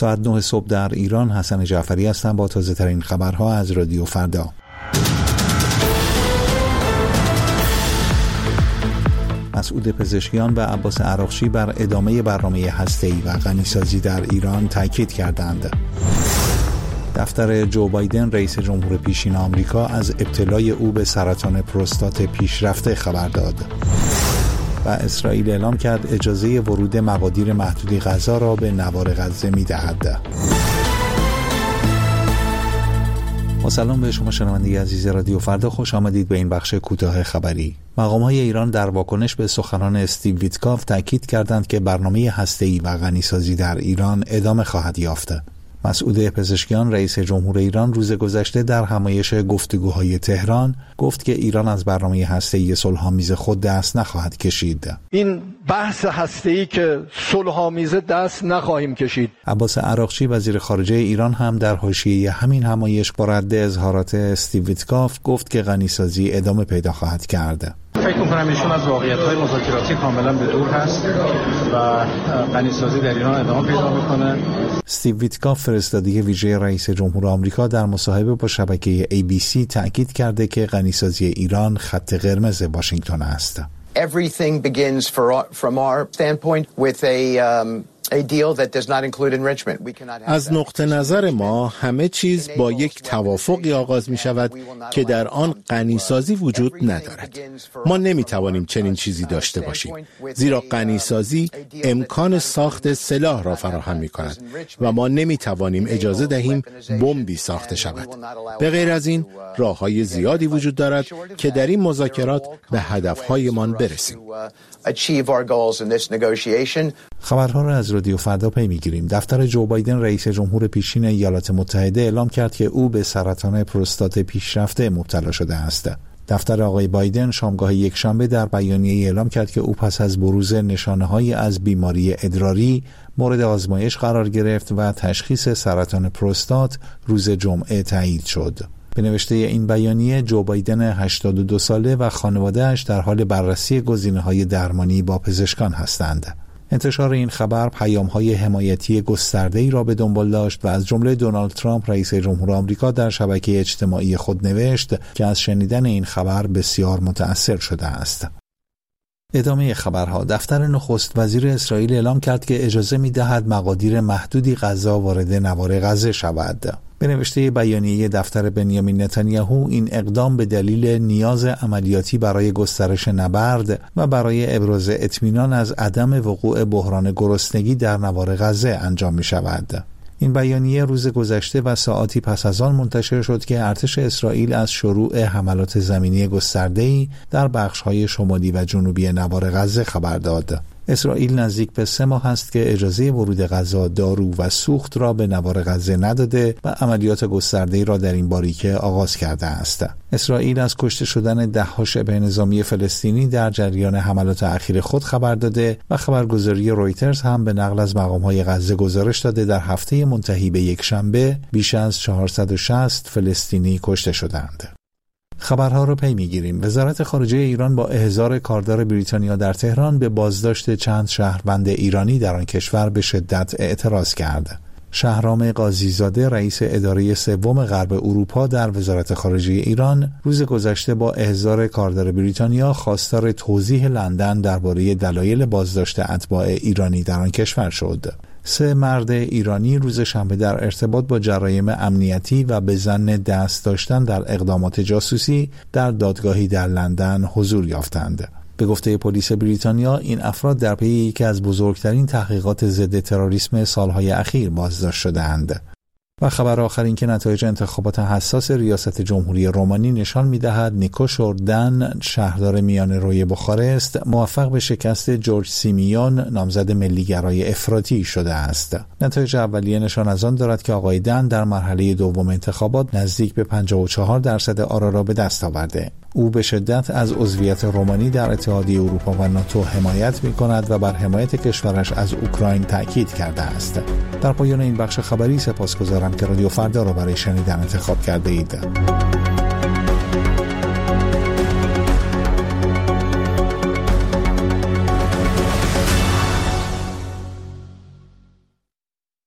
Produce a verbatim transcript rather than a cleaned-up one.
ساعت نه صبح در ایران. حسن جعفری هستم با تازه ترین خبرها از رادیو فردا. مسعود پزشکیان و عباس عراقچی بر ادامه برنامه هسته‌ای و غنیسازی در ایران تاکید کردند. دفتر جو بایدن رئیس جمهور پیشین آمریکا از ابتلای او به سرطان پروستات پیشرفته خبر داد. و اسرائیل اعلام کرد اجازه ورود مقادیر محدودی غذا را به نوار غزه می‌دهد. با سلام به شما شنونده عزیز رادیو فردا، خوش آمدید به این بخش کوتاه خبری. مقام‌های ایران در واکنش به سخنان استیو ویتکاف تاکید کردند که برنامه هسته‌ای و غنیسازی در ایران ادامه خواهد یافت. مسعود پزشکیان رئیس جمهور ایران روز گذشته در همایش گفتگوهای تهران گفت که ایران از برنامه هسته‌ای صلح‌آمیز خود دست نخواهد کشید. این بحث هسته‌ای که صلح‌آمیز دست نخواهیم کشید. عباس عراقچی وزیر خارجه ایران هم در حاشیه همین همایش با رد اظهارات استیو ویتکاف گفت که غنیسازی ادامه پیدا خواهد کرد. فکر می‌کنم ایشون از واقعیت‌های مذاکراتی کاملا به دور هست و غنیسازی در ایران ادامه پیدا می‌کنه. استیو ویتکاف فرستاده ویژه رئیس جمهور آمریکا در مصاحبه با شبکه ای بی سی تاکید کرده که غنیسازی ایران خط قرمز واشنگتن است. Everything begins for, from our standpoint with a um... از نقطه نظر ما همه چیز با یک توافقی آغاز می شود که در آن غنیسازی وجود ندارد. ما نمی توانیم چنین چیزی داشته باشیم، زیرا غنیسازی امکان ساخت سلاح را فراهم می کند و ما نمی توانیم اجازه دهیم بمبی ساخته شود. به غیر از این راه‌های زیادی وجود دارد که در این مذاکرات به هدف‌هایمان برسیم. خبرها را از رادیو فردا پی می‌گیریم. دفتر جو بایدن رئیس جمهور پیشین ایالات متحده اعلام کرد که او به سرطان پروستات پیشرفته مبتلا شده است. دفتر آقای بایدن شامگاه یکشنبه در بیانیه‌ای اعلام کرد که او پس از بروز نشانه‌هایی از بیماری ادراری مورد آزمایش قرار گرفت و تشخیص سرطان پروستات روز جمعه تایید شد. به نوشته این بیانیه، جو بایدن هشتاد و دو ساله و خانواده‌اش در حال بررسی گزینه‌های درمانی با پزشکان هستند. انتشار این خبر پیام‌های حمایتی گسترده‌ای را به دنبال داشت و از جمله دونالد ترامپ رئیس جمهور آمریکا در شبکه اجتماعی خود نوشت که از شنیدن این خبر بسیار متأثر شده است. ادامه خبرها. دفتر نخست وزیر اسرائیل اعلام کرد که اجازه می‌دهد مقادیر محدودی غذا وارد نوار غزه شود. به نوشته بیانیه دفتر بنیامین نتانیاهو، این اقدام به دلیل نیاز عملیاتی برای گسترش نبرد و برای ابراز اطمینان از عدم وقوع بحران گرسنگی در نوار غزه انجام می شود. این بیانیه روز گذشته و ساعاتی پس از آن منتشر شد که ارتش اسرائیل از شروع حملات زمینی گسترده‌ای در بخش‌های شمالی و جنوبی نوار غزه خبر داد. اسرائیل نزدیک به سه ماه است که اجازه ورود غذا، دارو و سوخت را به نوار غزه نداده و عملیات گسترده‌ای را در این باریکه آغاز کرده است. اسرائیل از کشته شدن ده‌ها شبه نظامی فلسطینی در جریان حملات اخیر خود خبر داده و خبرگزاری رویترز هم به نقل از مقام‌های غزه گزارش داده در هفته منتهی به یکشنبه بیش از چهارصد و شصت فلسطینی کشته شدند. خبرها را پی می‌گیریم. وزارت خارجه ایران با احضار کاردار بریتانیا در تهران به بازداشت چند شهروند ایرانی در آن کشور به شدت اعتراض کرد. شهرام قاضیزاده رئیس اداره سوم غرب اروپا در وزارت خارجه ایران روز گذشته با احضار کاردار بریتانیا خواستار توضیح لندن درباره دلایل بازداشت اتباع ایرانی در آن کشور شد. سه مرد ایرانی روز شنبه در ارتباط با جرایم امنیتی و به ظن دست داشتن در اقدامات جاسوسی در دادگاهی در لندن حضور یافتند. به گفته پلیس بریتانیا، این افراد در پی یکی از بزرگترین تحقیقات ضد تروریسم سالهای اخیر بازداشت شدند. و خبر آخر این که نتایج انتخابات حساس ریاست جمهوری رومانی نشان می‌دهد نیکوش اردن، شهردار میان روی بخارست، موفق به شکست جورج سیمیون، نامزد ملیگرای افراطی شده است. نتایج اولیه نشان از آن دارد که آقای دن در مرحله دوم انتخابات نزدیک به پنجاه و چهار درصد آرا را به دست آورده. او به شدت از عضویت رومانی در اتحادیه اروپا و ناتو حمایت می‌کند و بر حمایت کشورش از اوکراین تأکید کرده است. در پایان این بخش خبری سپاسگزارم که رادیو فردا را برای شنیدن انتخاب کرده اید.